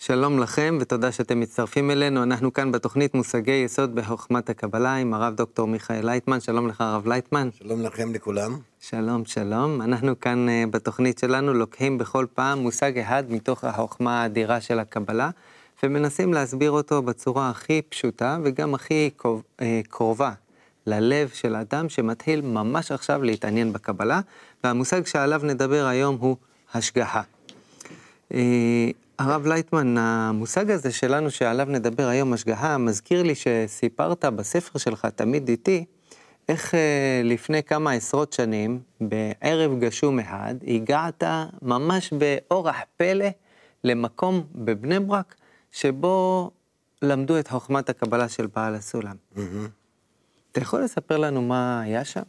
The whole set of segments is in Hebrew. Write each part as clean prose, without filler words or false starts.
שלום לכם ותודה שאתם מצטרפים אלינו. אנחנו כאן בתוכנית מושגי יסוד בחוכמת הקבלה עם הרב דוקטור מיכאל לייטמן. שלום לך הרב לייטמן. שלום לכם לכולם. שלום, שלום. אנחנו כאן בתוכנית שלנו לוקחים בכל פעם מושג אחד מתוך החוכמה האדירה של הקבלה, ומנסים להסביר אותו בצורה הכי פשוטה וגם הכי קרובה ללב של האדם שמתחיל ממש עכשיו להתעניין בקבלה, והמושג שעליו נדבר היום הוא השגחה. הרב לייטמן, המושג הזה שלנו שעליו נדבר היום, השגחה, מזכיר לי שסיפרת בספר שלך תמיד איתי, איך לפני כמה עשרות שנים, בערב גשום אחד, הגעת ממש באורח פלא למקום בבני ברק, שבו למדו את חוכמת הקבלה של בעל הסולם. אתה יכול לספר לנו מה היה שם?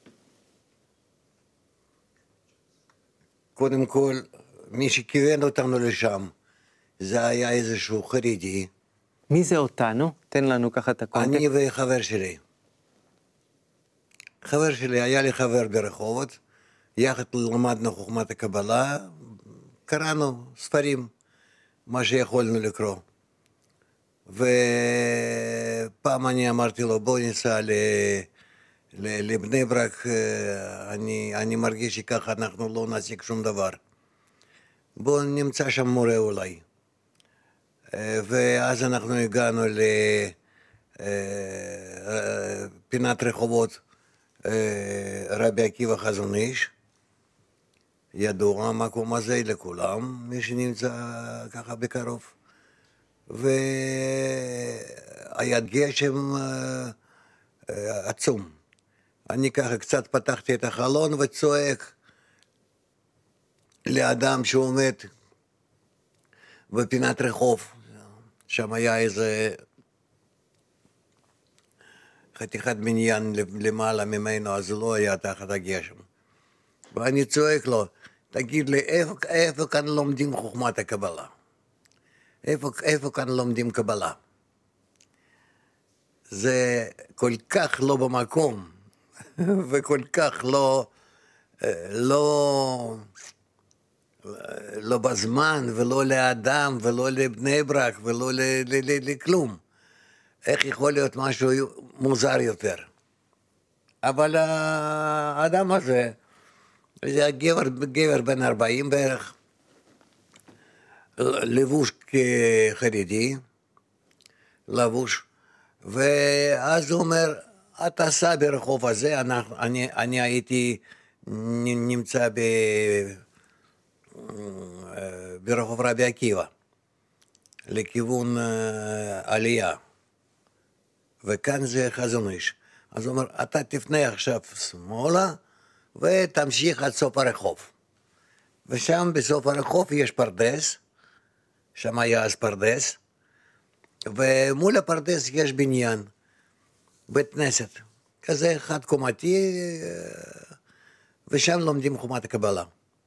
קודם כל, מי שכיוון אותנו לשם, זה היה איזשהו חרדי. מי זה אותנו? תן לנו ככה את הקונטקסט. אני וחבר שלי. חבר שלי, היה לי חבר ברחובות, יחד למדנו חוכמת הקבלה, קראנו ספרים, מה שיכולנו לקרוא. ופעם אני אמרתי לו, בוא ניסע לבני ברק, אני מרגיש שככה אנחנו לא נשיג שום דבר. בוא נמצא שם מורה אולי. ואז אנחנו הגענו לפינת רחובות רבי עקיבא חזון איש. ידוע המקום הזה לכולם, מי שנמצא ככה בקרוב. והיה גשם עצום. אני ככה קצת פתחתי את החלון וצועק לאדם שעומד בפינת רחוב. שם היה איזה חתיכת בניין למעלה ממנו, אז לא היה תחת הגשם. ואני צועק לו, תגיד לי, איפה כאן לומדים חוכמת הקבלה? איפה כאן לומדים קבלה? זה כל כך לא במקום, וכל כך לא בזמן, ולא לאדם, ולא לבני ברק, ולא לכלום. איך יכול להיות משהו מוזר יותר? אבל האדם הזה, זה גבר בן 40 בערך, לבוש כחרדי, ואז הוא אומר, אתה סע ברחוב הזה, אני הייתי נמצא ברחוב רבי עקיבא, לכיוון עלייה, וכאן זה חזון איש. אז הוא אומר, אתה תפנה עכשיו שמאלה, ותמשיך עד סוף הרחוב. ושם בסוף הרחוב יש פרדס, שם היה אז פרדס, ומול הפרדס יש בניין, בית כנסת, כזה חד קומתי, ושם לומדים חוכמת הקבלה.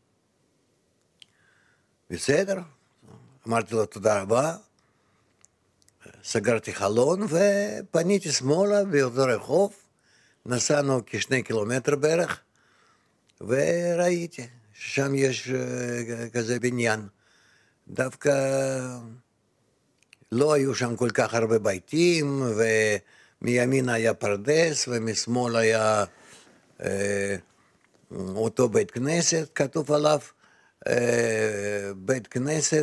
בסדר, אמרתי לו תודה רבה, סגרתי חלון ופניתי שמאלה באותו רחוב, נסענו כ2 קילומטר בערך, וראיתי ששם יש כזה בניין. דווקא לא היו שם כל כך הרבה ביתים, ומימין היה פרדס, ומשמאל היה אותו בית כנסת, כתוב עליו, בית כנסת,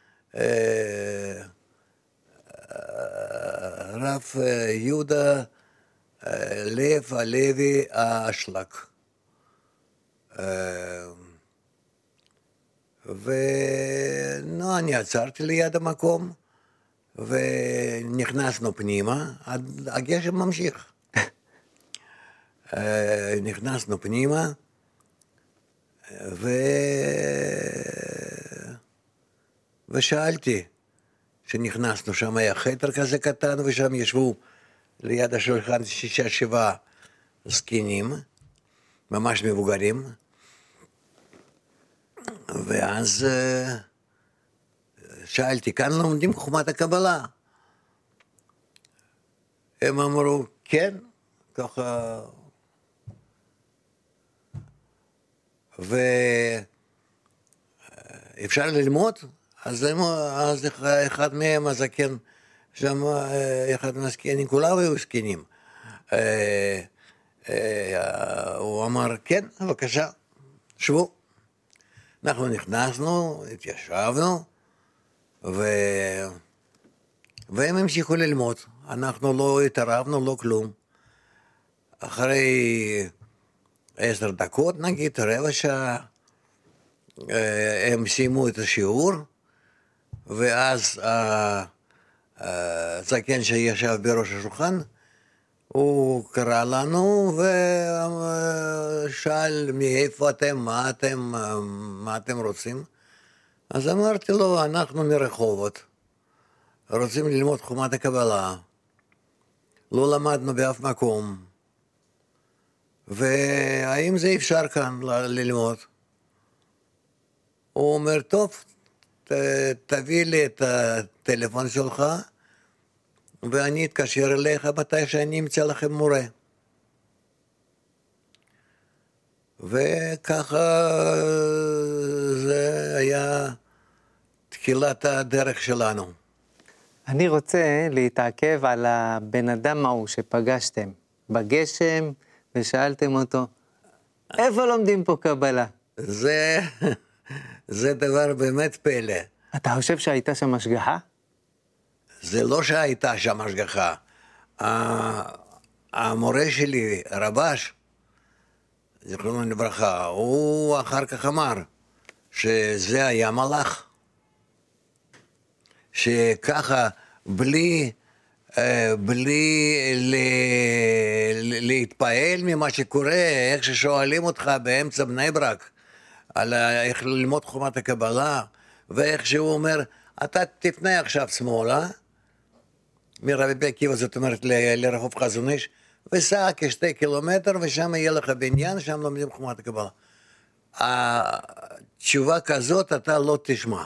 רב יהודה לב הלוי האשלג. אני עצרתי ליד המקום, ונכנסנו פנימה, הגשם ממשיך. נכנסנו פנימה, ושאלתי, שנכנסנו, שם היה חדר כזה קטן, ושם ישבו ליד השולחן 6-7 זקנים, ממש מבוגרים, ואז שאלתי, כאן לומדים חוכמת הקבלה? הם אמרו, כן, ככה, ואפשר ללמוד? אז אחד מהם, הזקן, שם אחד מהזקנים, כולם היו זקנים. הוא אמר, כן, בבקשה, שבו. אנחנו נכנסנו, התיישבנו, והם המשיכו ללמוד. אנחנו לא התערבנו, לא כלום. אחרי 10 דקות, נגיד, רבע שעה, הם סיימו את השיעור, ואז הזקן שישב בראש השולחן, הוא קרא לנו ושאל מאיפה אתם, מה אתם רוצים? אז אמרתי לו, אנחנו מרחובות, רוצים ללמוד חומת הקבלה, לא למדנו באף מקום, והאם זה אפשר כאן ללמוד? הוא אומר, טוב, תביא לי את הטלפון שלך, ואני אתקשר אליך מתי שאני אמצא לכם מורה. וככה זה היה תחילת הדרך שלנו. אני רוצה להתעכב על הבן אדם ההוא שפגשתם בגשם ושאלתם אותו, איפה לומדים פה קבלה? זה דבר באמת פלא. אתה חושב שהייתה שם השגחה? זה לא שהייתה שם השגחה. המורה שלי, רבש, זכרונו לברכה, הוא אחר כך אמר שזה היה מלאך. שככה, בלי להתפעל ממה שקורה, איך ששואלים אותך באמצע בני ברק, על איך ללמוד חומת הקבלה, ואיך שהוא אומר, אתה תפנה עכשיו שמאלה, מרבי עקיבא, זאת אומרת לרחוב חזון איש, וסע כ2 קילומטר, ושם יהיה לך בניין, שם לומדים חומת הקבלה. התשובה כזאת אתה לא תשמע.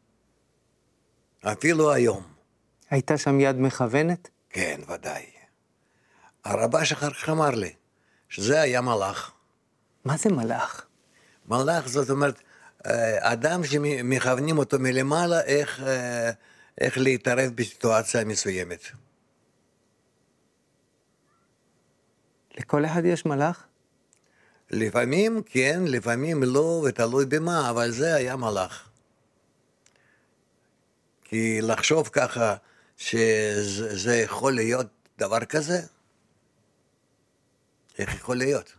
אפילו היום. הייתה שם יד מכוונת? כן, ודאי. הרבש אחר כך אמר לי, שזה היה מלאך. מה זה מלאך? מלאך זאת אומרת, אדם שמכוונים אותו מלמעלה, איך להתערב בסיטואציה מסוימת. לכל אחד יש מלאך? לפעמים כן, לפעמים לא, ותלוי במה, אבל זה היה מלאך. כי לחשוב ככה שזה יכול להיות דבר כזה, איך יכול להיות?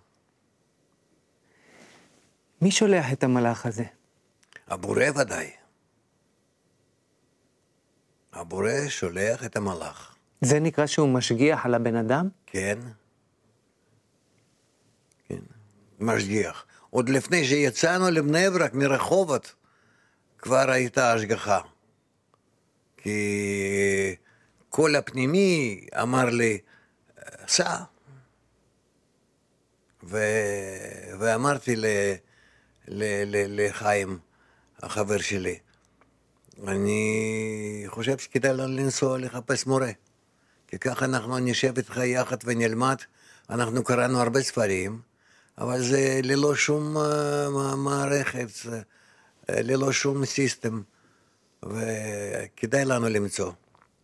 מי שולח את המלאך הזה? הבורא ודאי. הבורא שולח את המלאך. זה נקרא שהוא משגיח על הבן אדם? כן. כן, משגיח. עוד לפני שיצאנו לבני ברק מרחובות, כבר הייתה השגחה. כי כל הפנימי אמר לי, סע. ואמרתי לחיים, החבר שלי, אני חושב שכדאי לנו לנסוע לחפש מורה. כי ככה אנחנו נשב איתך יחד ונלמד. אנחנו קראנו הרבה ספרים, אבל זה ללא שום מערכת, ללא שום סיסטם. וכדאי לנו למצוא.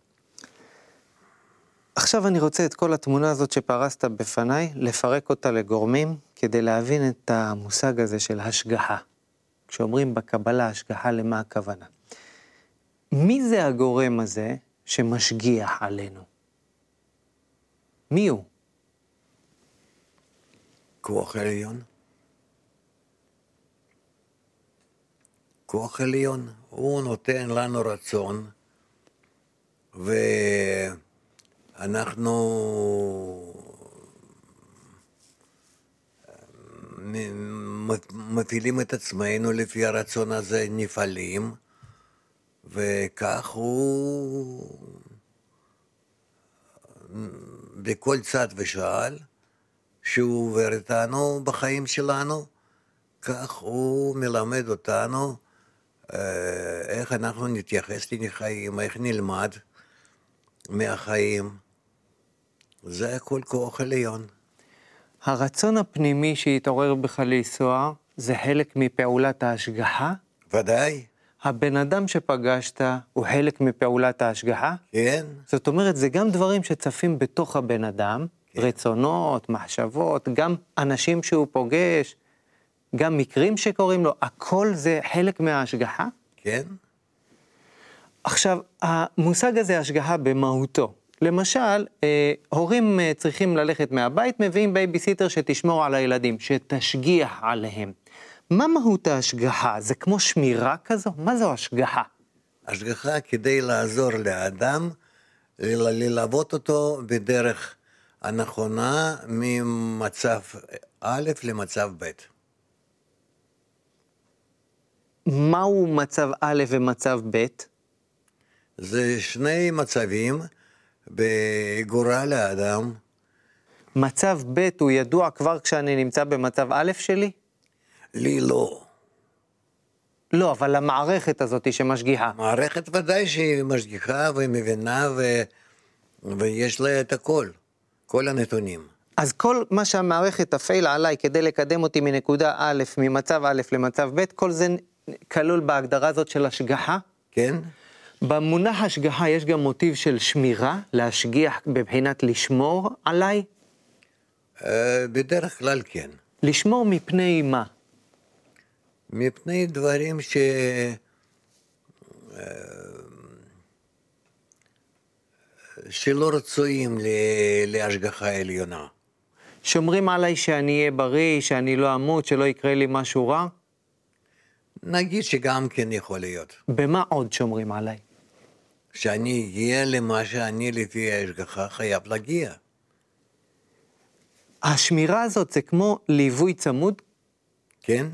עכשיו אני רוצה את כל התמונה הזאת שפרסת בפניי, לפרק אותה לגורמים, כדי להבין את המושג הזה של השגחה. כשאומרים בקבלה השגחה, למה הכוונה? מי זה הגורם הזה שמשגיח עלינו? מי הוא? כוח עליון. כוח עליון, הוא נותן לנו רצון, ואנחנו מפעילים את עצמנו לפי הרצון הזה, נפעלים, וכך הוא בכל צד ושאל שהוא עובר איתנו בחיים שלנו, כך הוא מלמד אותנו איך אנחנו נתייחס לחיים, איך נלמד מהחיים. זה הכל כוח עליון. הרצון הפנימי שהתעורר בך לנסוע, זה חלק מפעולת ההשגחה? ודאי. הבן אדם שפגשת הוא חלק מפעולת ההשגחה? כן, זאת אומרת, זה גם דברים שצפים בתוך הבן אדם, כן. רצונות, מחשבות, גם אנשים שהוא פוגש, גם מקרים שקוראים לו, הכל זה חלק מההשגחה? כן, עכשיו, המושג הזה השגחה במהותו. למשל, הורים צריכים ללכת מהבית, מביאים בייביסיטר שתשמור על הילדים, שתשגיח עליהם. מה מהות ההשגחה? זה כמו שמירה כזו? מה זו השגחה? השגחה כדי לעזור לאדם, ללוות אותו בדרך הנכונה ממצב א' למצב ב'. מהו מצב א' ומצב ב'? זה שני מצבים בגורל האדם. מצב ב' הוא ידוע כבר כשאני נמצא במצב א' שלי? לי לא. לא, אבל המערכת הזאת שמשגיחה. מערכת ודאי שהיא משגיחה ומבינה ויש לה את הכל, כל הנתונים. אז כל מה שהמערכת תפעיל עליי כדי לקדם אותי מנקודה א', ממצב א' למצב ב', כל זה כלול בהגדרה הזאת של השגחה? כן? במונח השגחה יש גם מוטיב של שמירה, להשגיח בבחינת לשמור עליי? בדרך כלל כן. לשמור מפני מה? מפני דברים שלא רצויים להשגחה עליונה. שומרים עליי שאני אהיה בריא, שאני לא אמות, שלא יקרה לי משהו רע? נגיד שגם כן יכול להיות. במה עוד שומרים עליי? שאני אגיע למה שאני לפי ההשגחה חייב להגיע. השמירה הזאת זה כמו ליווי צמוד? כן?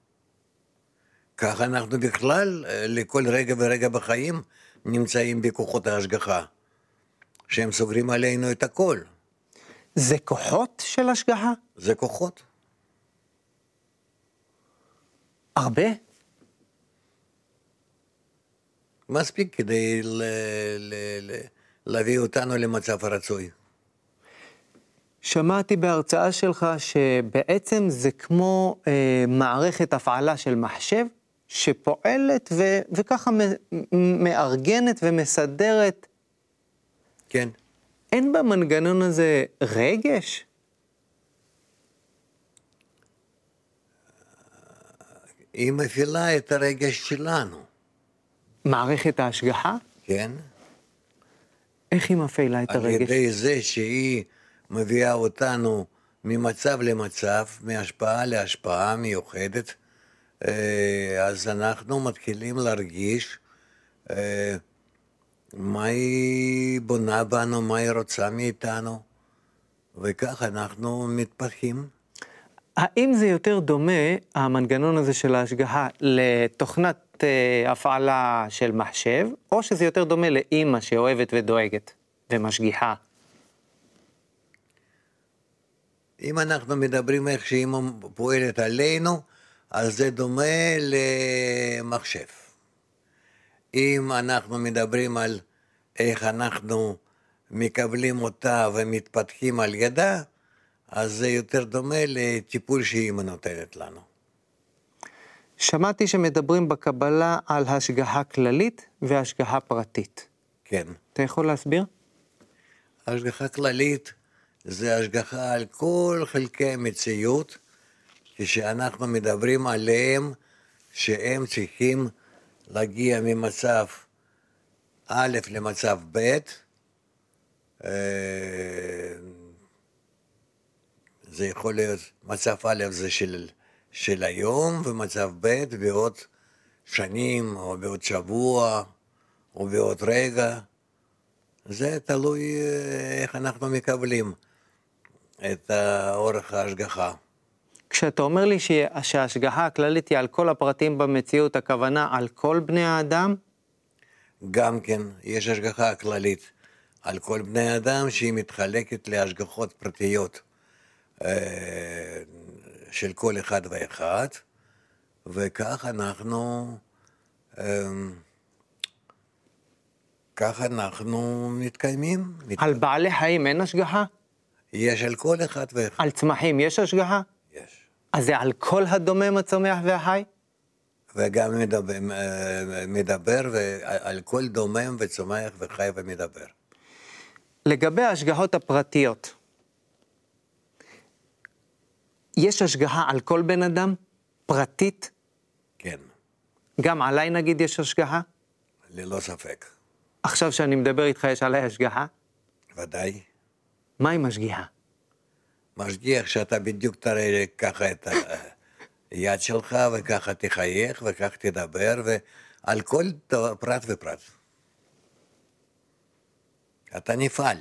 כך אנחנו בכלל, לכל רגע ורגע בחיים, נמצאים בכוחות ההשגחה, שהם סוגרים עלינו את הכל. זה כוחות של השגחה? זה כוחות. הרבה? מספיק כדי להביא אותנו למצב הרצוי. שמעתי בהרצאה שלך שבעצם זה כמו מערכת הפעלה של מחשב, שפועלת וככה מארגנת ומסדרת. כן. אין במנגנון הזה רגש? היא מפעילה את הרגש שלנו. מערכת ההשגחה? כן. איך היא מפעילה את על הרגש? ידי זה שהיא מביאה אותנו ממצב למצב, מהשפעה להשפעה מיוחדת, אז אנחנו מתחילים להרגיש מה היא בונה בנו, מה היא רוצה מאיתנו, וכך אנחנו מתפתחים. האם זה יותר דומה, המנגנון הזה של ההשגחה, לתוכנת הפעלה של מחשב, או שזה יותר דומה לאמא שאוהבת ודואגת ומשגיחה? אם אנחנו מדברים איך שאמא פועלת עלינו, אז זה דומה למחשב. אם אנחנו מדברים על איך אנחנו מקבלים אותה ומתפתחים על ידה, אז זה יותר דומה לטיפול שאמא נותנת לנו. שמעתי שמדברים בקבלה על השגחה כללית והשגחה פרטית. כן. אתה יכול להסביר? השגחה כללית זה השגחה על כל חלקי המציאות, כשאנחנו מדברים עליהם שהם צריכים להגיע ממצב א' למצב ב', זה יכול להיות, מצב א' זה של היום, ומצב ב' בעוד שנים, או בעוד שבוע, או בעוד רגע. זה תלוי איך אנחנו מקבלים את אורך ההשגחה. כשאתה אומר לי שההשגחה הכללית היא על כל הפרטים במציאות, הכוונה על כל בני האדם? גם כן, יש השגחה כללית על כל בני האדם שהיא מתחלקת להשגחות פרטיות של כל אחד ואחד, וכך אנחנו מתקיימים. על בעלי חיים אין השגחה? יש על כל אחד ואחד. על צמחים יש השגחה? יש. אז זה על כל הדומם, הצומח והחי? וגם מדבר על כל דומם וצומח וחי ומדבר. לגבי ההשגחות הפרטיות, יש השגחה על כל בן אדם? פרטית? כן, גם עליי נגיד יש השגחה? ללא ספק. עכשיו שאני מדבר איתך יש עליי השגחה? ודאי. מה עם השגיחה? משגיח שאתה בדיוק תראה ככה את היד שלך, וככה תחייך, וככה תדבר, ועל כל פרט ופרט. אתה נפעל.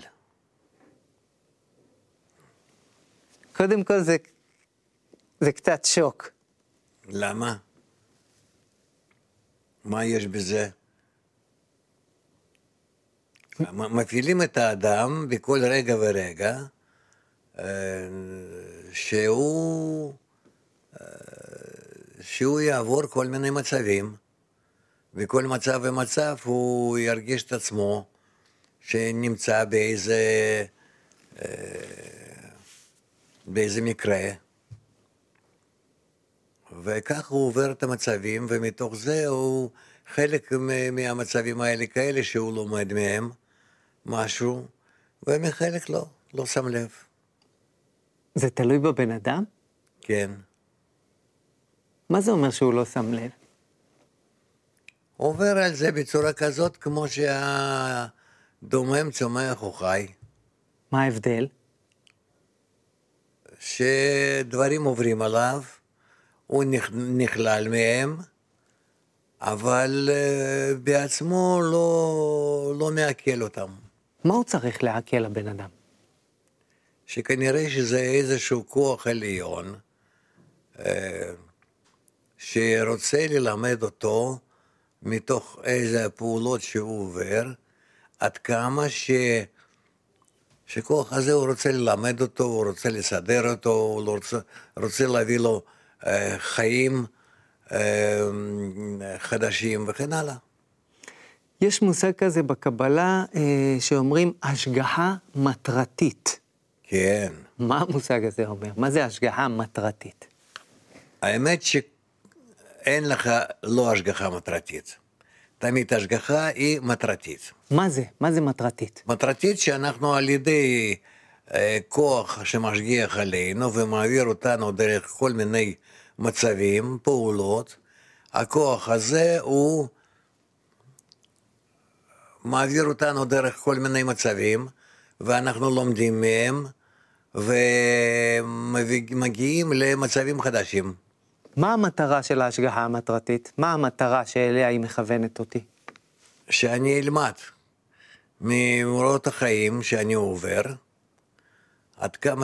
קודם כל זה קצת שוק. למה? מה יש בזה? מפעילים את האדם בכל רגע ורגע, שהוא יעבור כל מיני מצבים, וכל מצב ומצב הוא ירגיש את עצמו שנמצא באיזה מקרה, וכך הוא עובר את המצבים, ומתוך זה הוא חלק מהמצבים האלה כאלה שהוא לומד מהם משהו, ומחלק לא שם לב. זה תלוי בבן אדם? כן. מה זה אומר שהוא לא שם לב? עובר על זה בצורה כזאת כמו שהדומם צומח או חי. מה ההבדל? שדברים עוברים עליו, הוא נכלל מהם, אבל בעצמו לא מעכל אותם. מה הוא צריך לעכל לבן אדם? שכנראה שזה איזשהו כוח עליון, שרוצה ללמד אותו מתוך איזה פעולות שהוא עובר, עד כמה שכוח הזה הוא רוצה ללמד אותו, הוא רוצה לסדר אותו, הוא רוצה להביא לו חיים חדשים וכן הלאה. יש מושג כזה בקבלה שאומרים השגחה מטרתית. כן. מה המושג הזה אומר? מה זה השגחה מטרתית? האמת שאין לך לא השגחה מטרתית. תמיד השגחה היא מטרתית. מה זה? מה זה מטרתית? מטרתית שאנחנו על ידי כוח שמשגיח עלינו ומעביר אותנו דרך כל מיני מצבים, פעולות, הכוח הזה הוא מעביר אותנו דרך כל מיני מצבים, ואנחנו לומדים מהם, ומגיעים למצבים חדשים. מה המטרה של ההשגחה המטרתית? מה המטרה שאליה היא מכוונת אותי? שאני אלמד ממורות החיים שאני עובר, עד כמה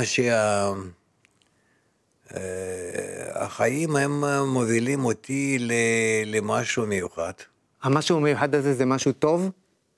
שהחיים הם מובילים אותי למשהו מיוחד. המשהו המיוחד הזה זה משהו טוב?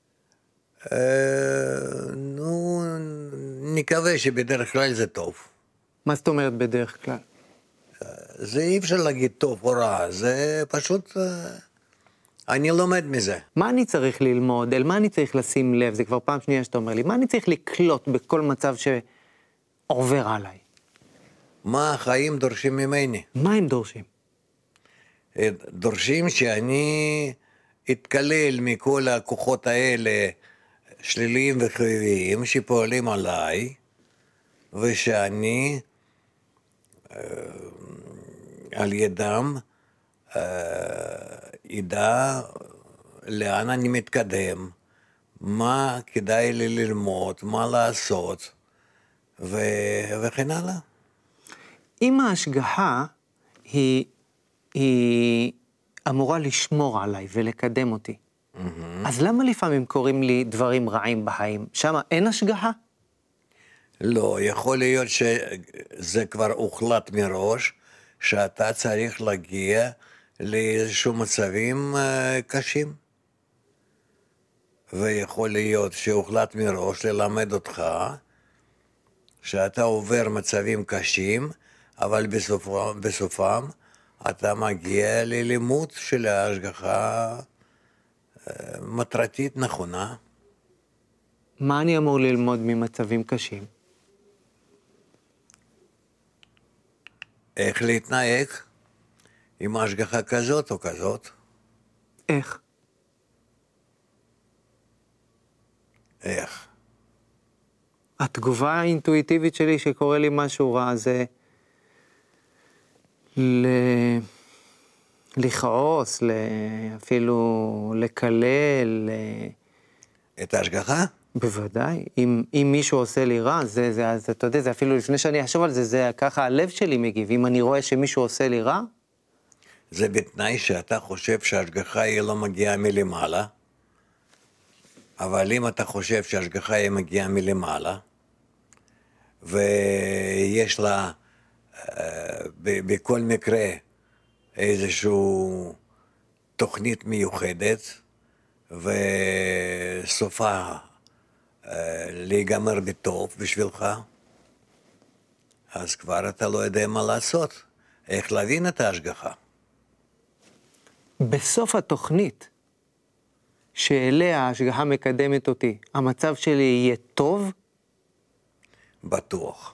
נו, נקווה שבדרך כלל זה טוב. מה זאת אומרת בדרך כלל? זה אי אפשר להגיד טוב או רע, זה פשוט, אני לומד מזה. מה אני צריך ללמוד? אל מה אני צריך לשים לב? זה כבר פעם שנייה שאתה אומר לי. מה אני צריך לקלוט בכל מצב שעובר עליי? מה החיים דורשים ממני? מה הם דורשים? דורשים שאני אתקלל מכל הכוחות האלה, שליליים וחיוביים, שפועלים עליי, ושאני על ידם ידע לאן אני מתקדם, מה כדאי לי ללמוד, מה לעשות, וכן הלאה. אם ההשגחה היא אמורה לשמור עליי ולקדם אותי, אז למה לפעמים קוראים לי דברים רעים בחיים? שמה אין השגחה? לא, יכול להיות שזה כבר הוחלט מראש, שאתה צריך להגיע לאיזשהו מצבים קשים. ויכול להיות שהוחלט מראש ללמד אותך, שאתה עובר מצבים קשים, אבל בסופם אתה מגיע ללימוד של ההשגחה מטרתית נכונה. מה אני אמור ללמוד ממצבים קשים? איך להתנהג עם השגחה כזאת או כזאת. איך? איך? התגובה האינטואיטיבית שלי שקורה לי משהו רע זה לכעוס, אפילו לקלל. את ההשגחה? בוודאי. אם מישהו עושה לי רע, אז אתה יודע, זה אפילו לפני שאני אחשוב על זה, זה ככה הלב שלי מגיב. אם אני רואה שמישהו עושה לי רע, זה בתנאי שאתה חושב שההשגחה היא לא מגיעה מלמעלה, אבל אם אתה חושב שההשגחה היא מגיעה מלמעלה, ויש לה בכל מקרה איזושהי תוכנית מיוחדת, וסופה להיגמר בטוב בשבילך, אז כבר אתה לא יודע מה לעשות, איך להבין את ההשגחה. בסוף התוכנית שאליה ההשגחה מקדמת אותי, המצב שלי יהיה טוב? בטוח.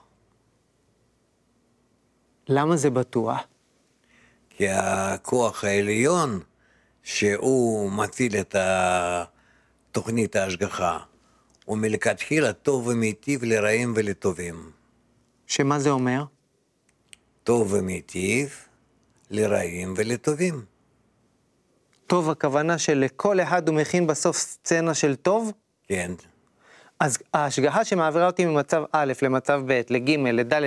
למה זה בטוח? כי הכוח העליון שהוא מפעיל את תוכנית ההשגחה, הוא מלכתחילה טוב ומיטיב לרעים ולטובים. שמה זה אומר? טוב ומיטיב לרעים ולטובים. טוב, הכוונה שלכל אחד הוא מכין בסוף סצנה של טוב? כן. אז ההשגחה שמעבירה אותי ממצב א' למצב ב', לג', לד',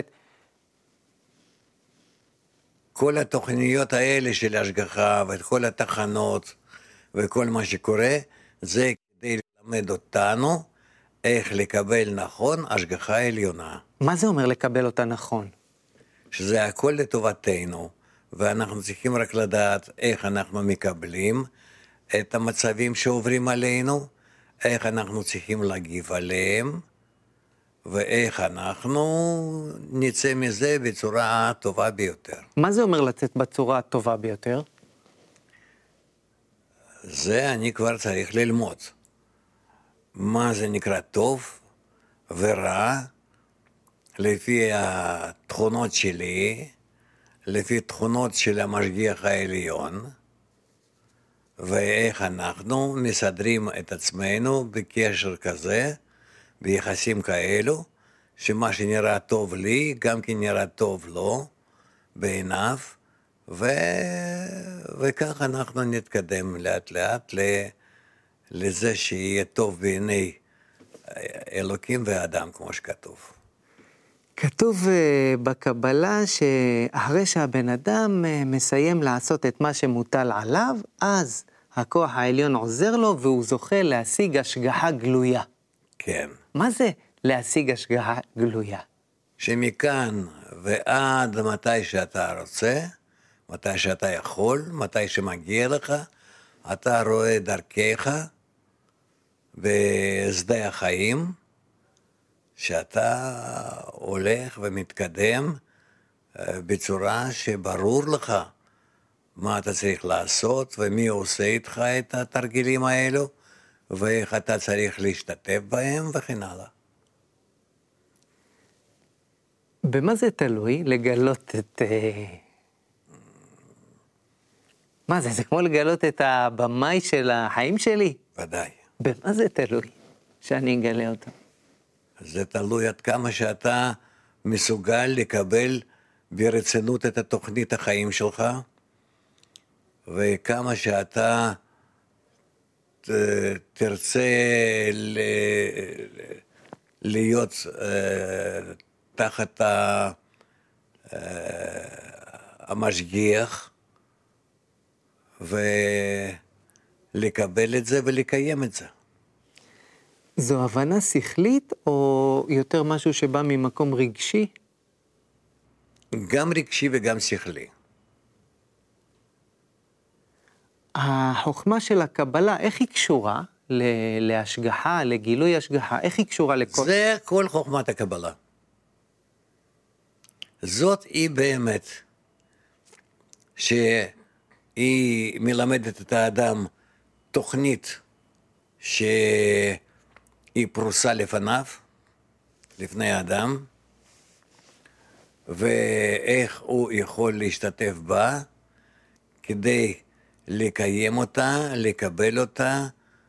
כל התוכניות האלה של ההשגחה ואת כל התחנות וכל מה שקורה, זה כדי ללמד אותנו איך לקבל נכון השגחה עליונה. מה זה אומר לקבל אותה נכון? שזה הכל לטובתנו, ואנחנו צריכים רק לדעת איך אנחנו מקבלים את המצבים שעוברים עלינו, איך אנחנו צריכים להגיב עליהם, ואיך אנחנו נצא מזה בצורה הטובה ביותר. מה זה אומר לצאת בצורה הטובה ביותר? זה אני כבר צריך ללמוד. מה זה נקרא טוב ורע, לפי התכונות שלי, לפי תכונות של המשגיח העליון, ואיך אנחנו מסדרים את עצמנו בקשר כזה, ביחסים כאלו, שמה שנראה טוב לי, גם כן נראה טוב לו, בעיניו, וכך אנחנו נתקדם לאט לאט לזה שיהיה טוב בעיני אלוקים ואדם, כמו שכתוב. כתוב בקבלה שאחרי שהבן אדם מסיים לעשות את מה שמוטל עליו, אז הכוח העליון עוזר לו והוא זוכה להשיג השגחה גלויה. כן. מה זה להשיג השגחה גלויה? שמכאן ועד מתי שאתה רוצה, מתי שאתה יכול, מתי שמגיע לך, אתה רואה דרכיך בשדה החיים, שאתה הולך ומתקדם בצורה שברור לך מה אתה צריך לעשות ומי עושה איתך את התרגילים האלו ואיך אתה צריך להשתתף בהם וכן הלאה. במה זה תלוי לגלות את... מה זה? זה כמו לגלות את הבמאי של החיים שלי? ודאי. במה זה תלוי שאני אגלה אותו? זה תלוי עד כמה שאתה מסוגל לקבל ברצינות את התוכנית החיים שלך, וכמה שאתה תרצה להיות תחת המשגיח, ולקבל את זה ולקיים את זה. זו הבנה שכלית או יותר משהו שבא ממקום רגשי? גם רגשי וגם שכלי. החוכמה של הקבלה, איך היא קשורה להשגחה, לגילוי השגחה? איך היא קשורה לכל... זה כל חוכמת הקבלה. זאת היא באמת, שהיא מלמדת את האדם תוכנית שהיא פרוסה לפניו, לפני האדם, ואיך הוא יכול להשתתף בה, כדי לקיים אותה, לקבל אותה,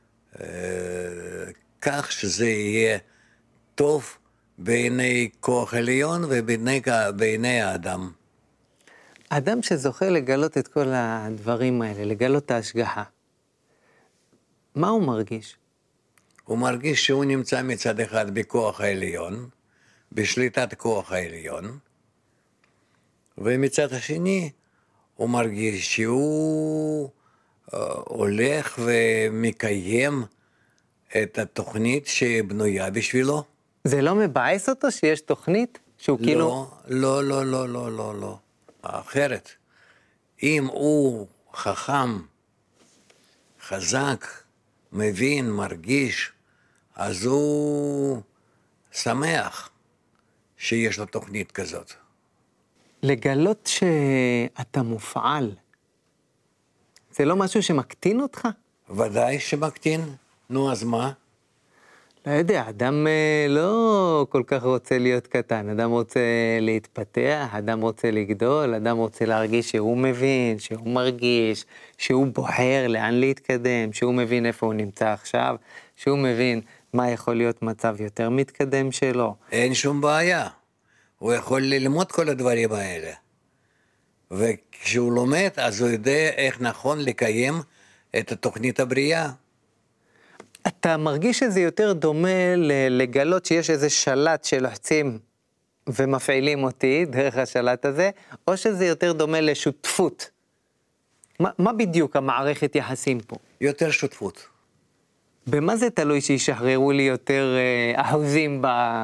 כך שזה יהיה טוב בעיני כוח עליון ובעיני האדם. אדם שזוכה לגלות את כל הדברים האלה, לגלות את ההשגחה, מה הוא מרגיש? הוא מרגיש שהוא נמצא מצד אחד בכוח העליון, בשליטת כוח העליון, ומצד השני הוא מרגיש שהוא הולך ומקיים את התוכנית שבנויה בשבילו. זה לא מבאס אותו שיש תוכנית? שהוא כאילו... לא. אחרת, אם הוא חכם, חזק, מבין, מרגיש, אז הוא שמח שיש לו תוכנית כזאת. לגלות שאתה מופעל, זה לא משהו שמקטין אותך? ודאי שמקטין. נו, אז מה? לא יודע, אדם לא כל כך רוצה להיות קטן, אדם רוצה להתפתח, אדם רוצה לגדול, אדם רוצה להרגיש שהוא מבין, שהוא מרגיש, שהוא בוחר לאן להתקדם, שהוא מבין איפה הוא נמצא עכשיו, שהוא מבין מה יכול להיות מצב יותר מתקדם שלו. אין שום בעיה. הוא יכול ללמוד כל הדברים האלה. וכשהוא לומד, אז הוא יודע איך נכון לקיים את התוכנית הבריאה. אתה מרגיש שזה יותר דומה לגלות שיש איזה שלט שלוחצים ומפעילים אותי דרך השלט הזה, או שזה יותר דומה לשותפות? מה בדיוק המערכת יחסים פה? יותר שותפות. במה זה תלוי שישחררו לי יותר אחוזים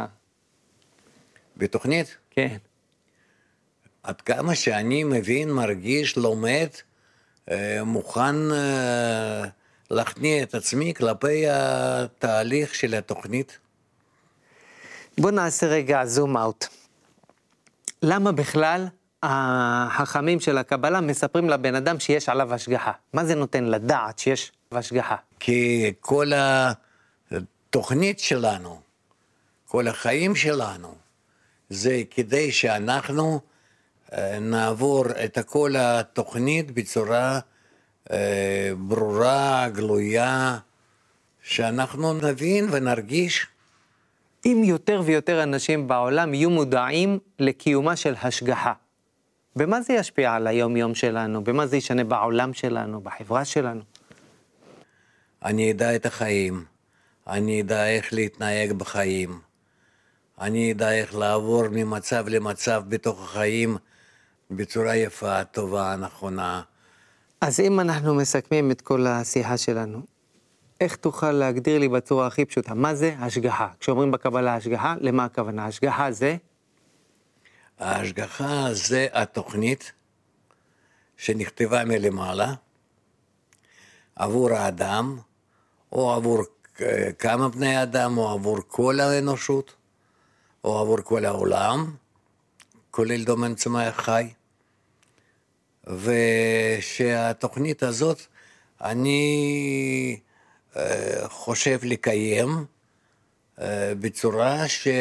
בתוכנית? כן. עד כמה שאני מבין, מרגיש, לומד, מוכן להכניע את עצמי כלפי התהליך של התוכנית. בוא נעשה רגע זום אאוט. למה בכלל החכמים של הקבלה מספרים לבן אדם שיש עליו השגחה? מה זה נותן לדעת שיש השגחה? כי כל התוכנית שלנו, כל החיים שלנו, זה כדי שאנחנו נעבור את כל התוכנית בצורה ברורה, גלויה, שאנחנו נבין ונרגיש. אם יותר ויותר אנשים בעולם יהיו מודעים לקיומה של השגחה, במה זה ישפיע על היום-יום שלנו? במה זה ישנה בעולם שלנו, בחברה שלנו? אני אדע את החיים, אני אדע איך להתנהג בחיים, אני אדע איך לעבור ממצב למצב בתוך החיים בצורה יפה, טובה, נכונה. אז אם אנחנו מסכמים את כל השיחה שלנו, איך תוכל להגדיר לי בצורה הכי פשוטה? מה זה השגחה? כשאומרים בקבלה השגחה, למה הכוונה? השגחה זה? ההשגחה זה התוכנית שנכתבה מלמעלה עבור האדם, או עבור כמה בני אדם, או עבור כל האנושות, או עבור כל העולם, כולל דומם צמח חי. ושהתוכנית הזאת אני חושב לקיים בצורה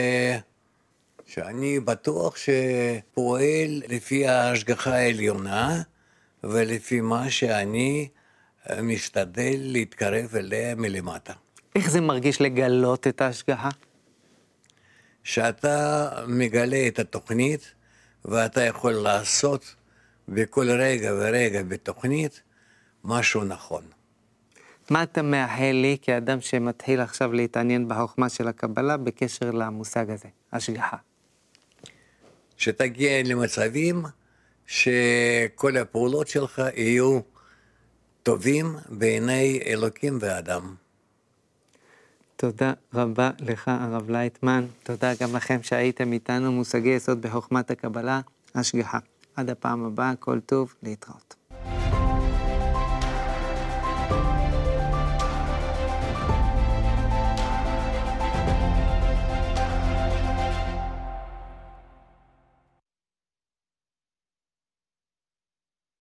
שאני בטוח שפועל לפי ההשגחה העליונה ולפי מה שאני משתדל להתקרב אליה מלמטה. איך זה מרגיש לגלות את ההשגחה? שאתה מגלה את התוכנית ואתה יכול לעשות בכל רגע ורגע בתוכנית משהו נכון. מה אתה מאחל לי כאדם שמתחיל עכשיו להתעניין בחוכמה של הקבלה בקשר למושג הזה, השגחה? שתגיע למצבים שכל הפעולות שלך יהיו טובים בעיני אלוקים ואדם. תודה רבה לך הרב לייטמן, תודה גם לכם שהייתם איתנו, מושגי יסוד בחוכמת הקבלה, השגחה. עד הפעם הבאה, כל טוב, להתראות.